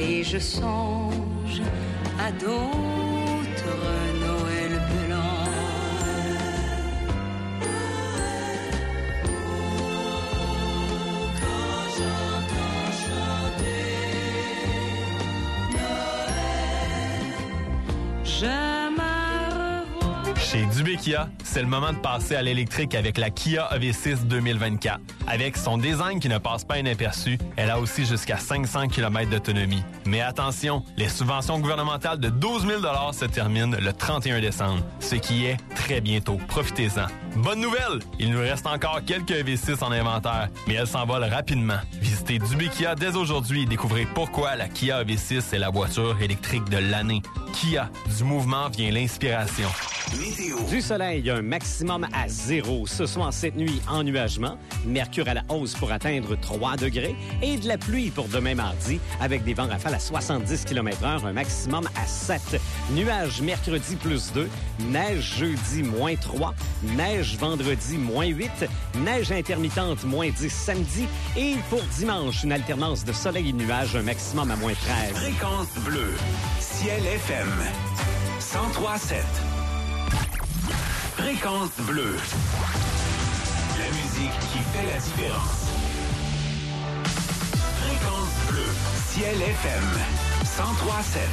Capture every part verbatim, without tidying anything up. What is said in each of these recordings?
et je songe à d'autres Noëls blancs. Quand j'entends chanter Noël, j'aime à revoir. Chez Dubé Kia, c'est le moment de passer à l'électrique avec la Kia A V six deux mille vingt-quatre. Avec son design qui ne passe pas inaperçu, elle a aussi jusqu'à cinq cents kilomètres d'autonomie. Mais attention, les subventions gouvernementales de douze mille dollars se terminent le trente et un décembre, ce qui est très bientôt. Profitez-en. Bonne nouvelle! Il nous reste encore quelques A V six en inventaire, mais elles s'envolent rapidement. Visitez Dubé Kia dès aujourd'hui et découvrez pourquoi la Kia A V six est la voiture électrique de l'année. Kia, du mouvement vient l'inspiration. Météo. Du soleil, un maximum à zéro. Ce soir, cette nuit, ennuagement. Mercure à la hausse pour atteindre trois degrés. Et de la pluie pour demain mardi, avec des vents rafales à soixante-dix kilomètres heure, un maximum à sept. Nuages mercredi plus deux. Neige jeudi moins trois. Neige vendredi moins huit. Neige intermittente moins dix samedi. Et pour dimanche, une alternance de soleil et de nuages, un maximum à moins treize. Fréquence bleue. Ciel F M. cent trois sept. Fréquence bleue. La musique qui fait la différence. Fréquence bleue. Ciel F M. cent trois sept.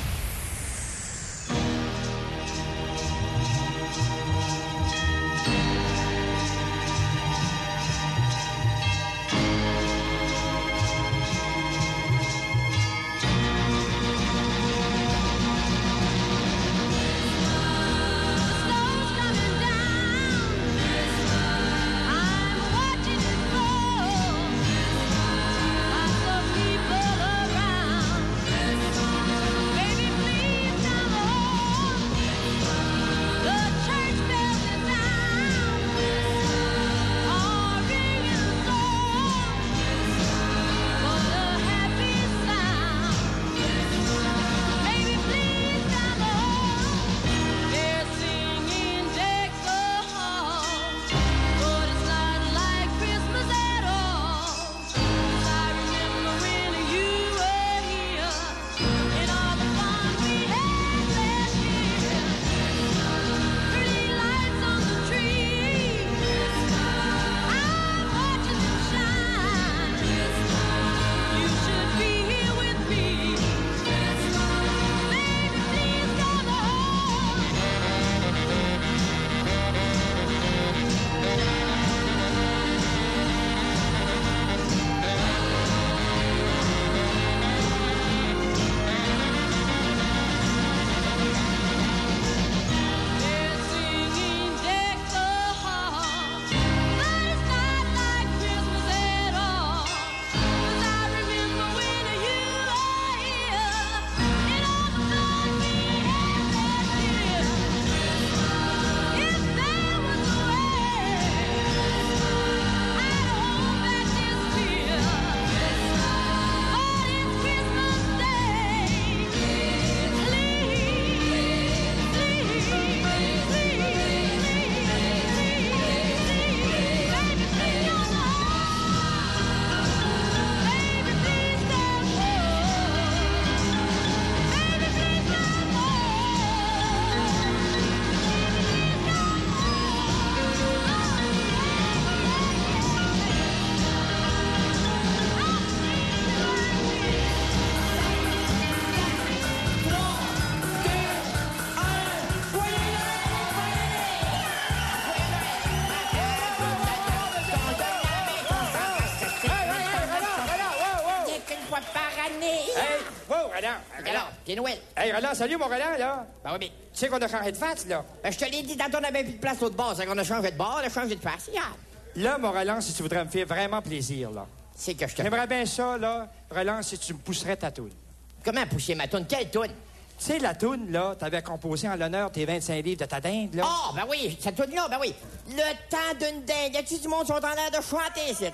C'est Noël. Hey, Roland, salut, mon Roland, là. Ben oui, mais... Tu sais qu'on a changé de face, là. Ben, je te l'ai dit, tantôt, on n'avait plus de place l'autre bord. C'est qu'on a changé de bord, on a changé de face. Yeah. Là, mon Roland, si tu voudrais me faire vraiment plaisir, là. C'est que je te... J'aimerais bien ça, là, Roland, si tu me pousserais ta toune. Comment pousser ma toune? Quelle toune? Tu sais, la toune, là, t'avais composé en l'honneur tes vingt-cinq livres de ta dinde, là. Ah, oh, ben oui, cette toune-là, ben oui. Le temps d'une dinde. Y a-tu du monde qui sont en l'air de chanter, ici?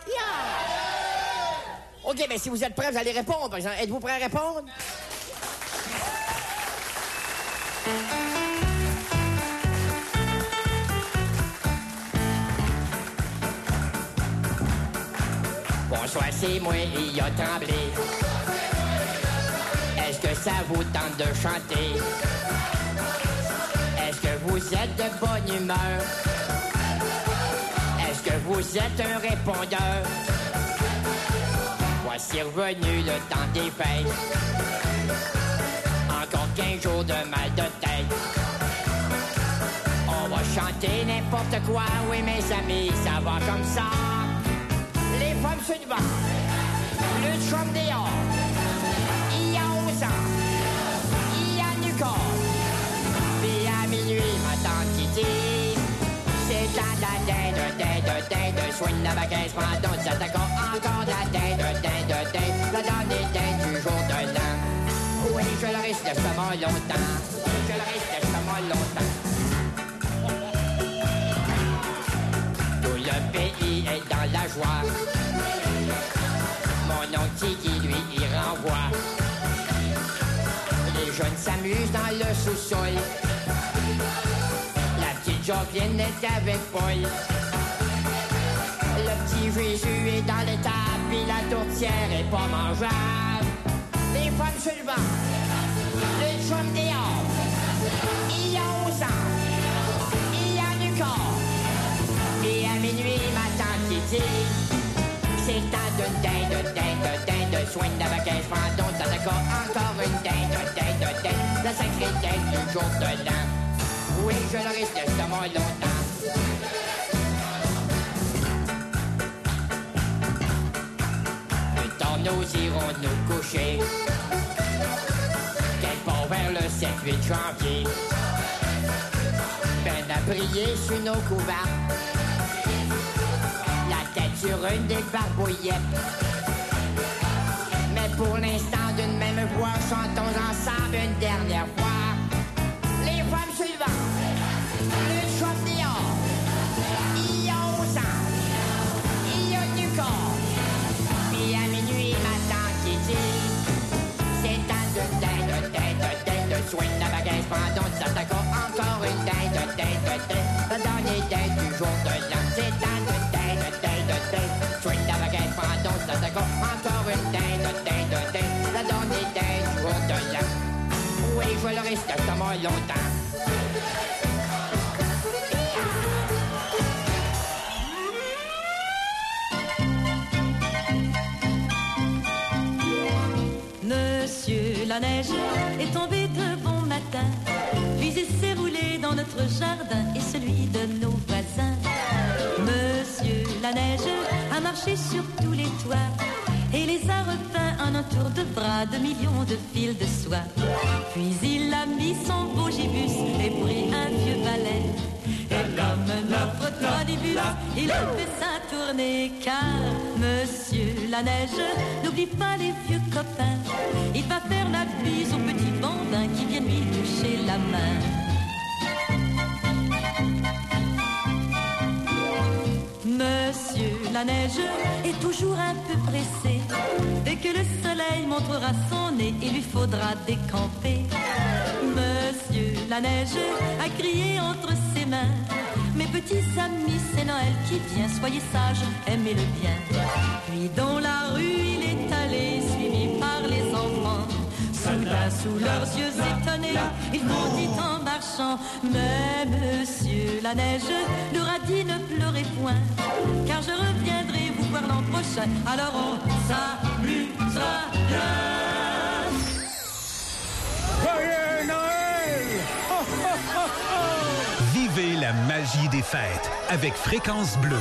Yeah. OK, ben si vous êtes prêts, vous allez répondre, par exemple. Êtes-vous prêts à répondre? Bonsoir, c'est moi, il a tremblé. Est-ce que ça vous tente de chanter? Est-ce que vous êtes de bonne humeur? Est-ce que vous êtes un répondeur? Voici revenu le temps des fêtes. Encore quinze jours de mal de tête. On va chanter n'importe quoi, oui mes amis, ça va comme ça. Les femmes sur le banc, le chum dehors. Il y a onze ans, il y a du corps. Puis à minuit, ma tante qui dit, c'est temps de la dinde, dinde, dinde, soigne la baguette, pendant ça d'accord, encore de la dinde, dinde, dinde, la dernière dinde du jour de l'an. Oui, je le risque de chemin longtemps, je le risque de chemin longtemps. Tout le pays est dans la joie. Mon oncle qui lui y renvoie. Les jeunes s'amusent dans le sous-sol. La petite Jocelyne est avec Paul. Le petit Jésus est dans l'étable, puis la tourtière est pas mangeable. Les femmes sur le banc, le chum dehors. Il y a onze ans, il y a du corps. Puis à minuit, ma tante qui dit, c'est temps d'une dinde, dinde, dinde, soigne la baguette, pendant ça d'accord, encore une dinde, dinde, dinde, la sacrée dinde du jour de l'an. Oui, je le risque de ce moins longtemps. Plus tard, nous irons nous coucher. Quelque part vers le sept huit janvier. Ben à prier sur nos couverts. La tête sur une des barbouillettes. Mais pour l'instant, d'une même voix, chantons ensemble une dernière fois. Les femmes suivantes, le chum dehors. Il y a onze ans, il y a du corps. Puis à minuit, ma tante qui dit, c'est temps de dinde, dinde, dinde, soigne la baguette, pendant ça d'accord, encore une dinde, dinde, dinde, la dernière dinde du jour de l'an. C'est temps de dinde, dinde, dinde, soigne la baguette, pendant ça d'accord, encore une dinde, dinde, dinde, la dernière dinde du jour de l'an. Oui, je le risque de ce moins longtemps. Monsieur la neige est tombé de bon matin, puis il s'est roulé dans notre jardin et celui de nos voisins. Monsieur la neige a marché sur tous les toits et les a repeints en un tour de bras de millions de fils de soie. Puis il a mis son beau gibus et pris un vieux balai. Et comme notre tradibus, il a fait sa tournée. Car Monsieur la neige n'oublie pas les vieux copains. Il va faire la bise aux petits bambins qui viennent lui toucher la main. Monsieur la neige est toujours un peu pressé. Dès que le soleil montrera son nez, il lui faudra décamper. Monsieur la neige a crié entre ses mains, mes petits amis, c'est Noël qui vient, soyez sages, aimez-le bien. Puis dans la rue, il est allé, suivi par les enfants. Soudain, sous leurs yeux étonnés, ils m'ont dit en marchant, mais monsieur la neige leur a dit ne pleurez point, car je reviendrai vous voir l'an prochain, alors on s'amusera bien. Joyeux Noël! Ho, ho, ho, ho! Vivez la magie des fêtes avec Fréquence Bleue.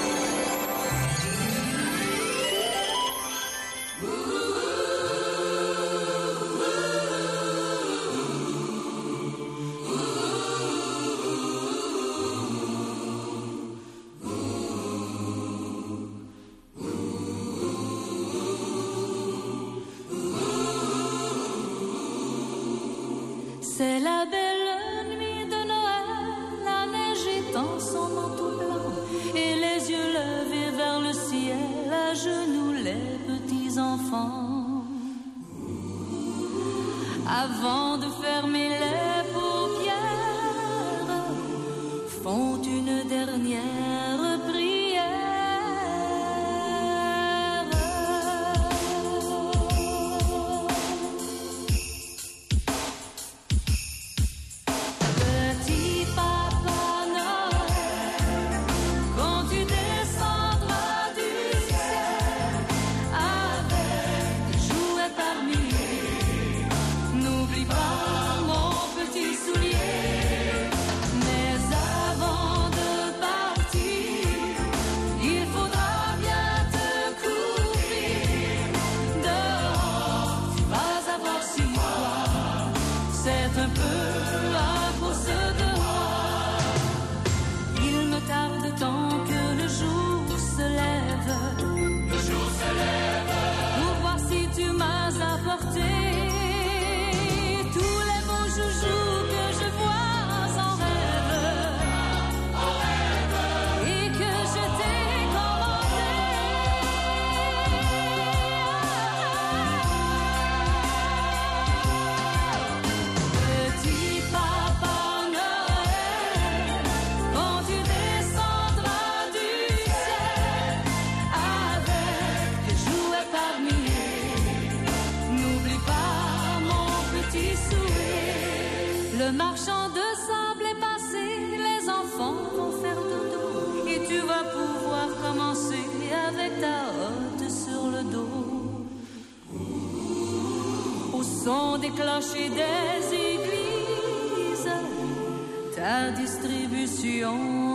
C'est la belle nuit de Noël, la neige étend son manteau blanc et les yeux levés vers le ciel, à genoux les petits enfants. Avant de fermer les paupières, font une dernière prière. son des cloches et des églises, ta distribution